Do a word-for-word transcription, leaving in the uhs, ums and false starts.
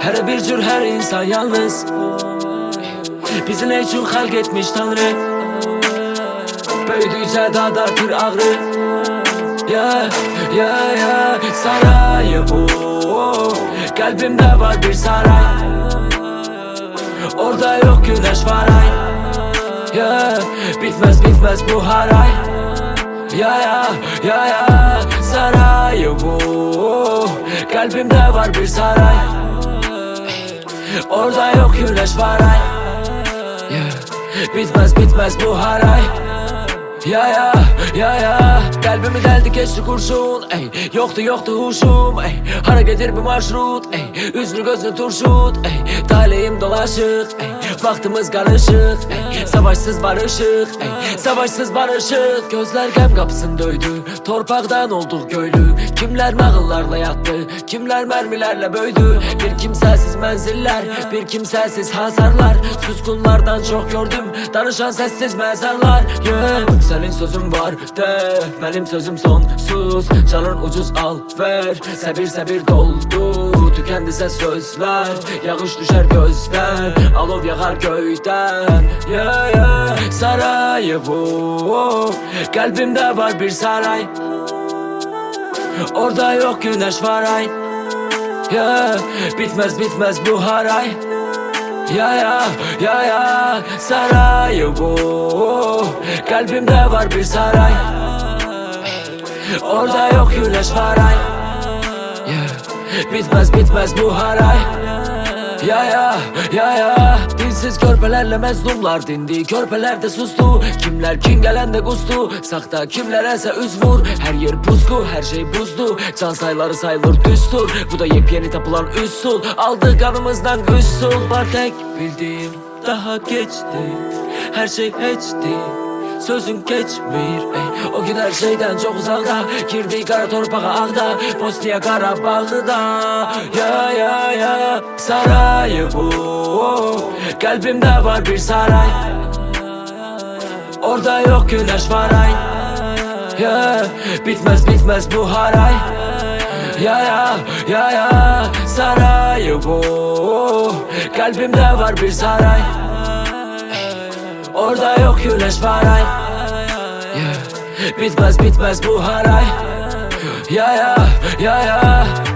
Her bir cür her insan yalnız. Bizi ne için halk etmiş Tanrı? Büyüdükçe daha da bir ağrı. Ya ya ya sarayı bu, kalbimde var bir saray. Orada yok güneş var ay. Ya bitmez bitmez bu haray. Ya ya ya ya sarayı bu, kalbimde var bir saray. Orada yok güneş var ay. Ya bitmez bitmez bu haray. Ya ya ya ya kalbimi deldi geçti kurşun, ey. Yoktu yoktu huşum, ey. Harekettir bir marşrut, ey. Üzlü gözlü turşut, ey. Talihim dolaşık, ey. Vaktimiz karışık, ey. Savaşsız barışık, ey. Savaşsız barışık. Gözler gem kapısını döydü, torpaktan olduk köylü. Kimler nağıllarla yattı, kimler mermilerle böydü. Bir kimsesiz menziller, bir kimsesiz hasarlar. Suskunlardan çok gördüm, danışan sessiz mezarlar. Yeah. Senin sözün var de, benim sözüm sonsuz. Canın ucuz al ver, sebir sebir doldu. Tükendiyse sözler, yağış düşer gözden. Alov yakar göyden. Yeah, yeah. Sarayı bu, kalbimde var bir saray. Orada yok güneş var ay. Yeah. Bitmez bitmez bu haray. Ya ya ya ya sarayı bu, kalbimde var bir saray. Orada yok güneş var ay. Yeah. Bitmez bitmez bu haray. Ya ya ya ya dinsiz körpelerle mezlumlar dindi, körpeler de sustu. Kimler kin gelen de kustu, sakta kimlere ise üz vur. Her yer pusku, her şey buzdu, can sayıları sayılır düstur. Bu da yepyeni tapılan üsul, aldı kanımızdan üsul. Var tek bildiğim daha geçti, her şey hiçti. Sözün geçmir, ey. O gün her şeyden çok uzakta, girdi kara torpağa ağda, Bosniya Karabağ'da. Ya ya ya sarayı bu, kalbimde var bir saray. Orada yok güneş var ay. Ya bitmez bitmez bu haray. Ya ya ya ya sarayı bu, kalbimde var bir saray. Orada yok güneş var ay. Yeah. Bitmez bitmez bu haray. Ya ya ya ya